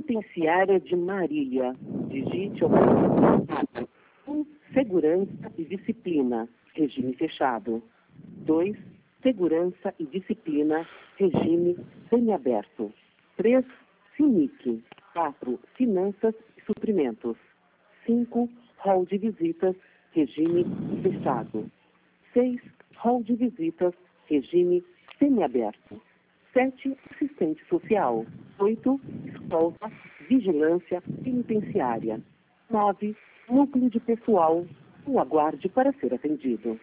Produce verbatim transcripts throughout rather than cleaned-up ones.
Penitenciária de Marília. Digite opção quatro. um. Segurança e disciplina, regime fechado. dois. Segurança e disciplina, regime semiaberto. três. Sinic. quatro. Finanças e suprimentos. cinco. Hall de visitas, regime fechado. seis. Hall de visitas, regime semiaberto. sete. Assistente social. oito. Escolta, vigilância penitenciária. nove. Núcleo de pessoal. O aguarde para ser atendido.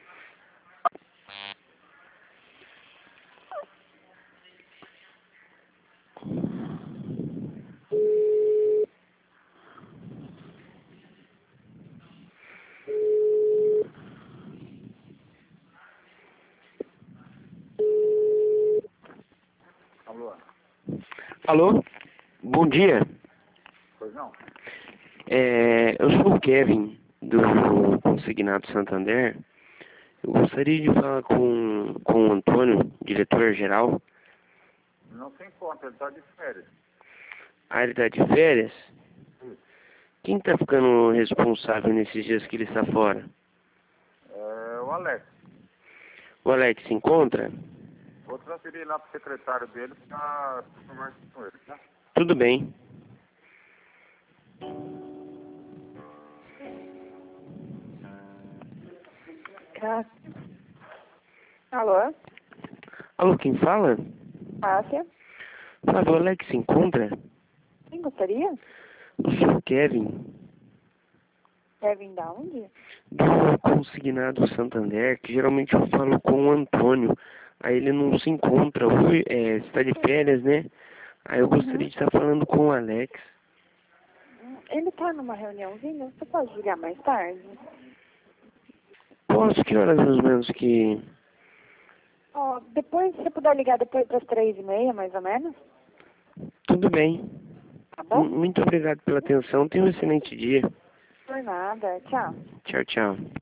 Alô? Alô? Bom dia. Pois não? É, eu sou o Kevin, do Consignado Santander. Eu gostaria de falar com, com o Antônio, diretor-geral. Não se encontra, ele está de férias. Ah, ele está de férias? Quem está ficando responsável nesses dias que ele está fora? É o Alex. O Alex se encontra? Vou transferir lá para o secretário dele para conversar com ele, tá? Tudo bem. Cássia. Alô? Alô, quem fala? Cássia. Flávio, o Alex se encontra? Quem gostaria? Eu sou o Kevin, Kevin da onde? do Consignado Santander, que geralmente eu falo com o Antônio. Aí ele não se encontra, hoje, é, está de férias, né? Aí eu gostaria de estar falando com o Alex. Ele tá numa reuniãozinha, você pode ligar mais tarde? Posso, que horas mais ou menos que... Ó, depois, se você puder ligar depois das três e meia, mais ou menos, Tudo bem. tá bom? M- Muito obrigado pela atenção, tenha um excelente dia. Por nada, tchau. Tchau, tchau.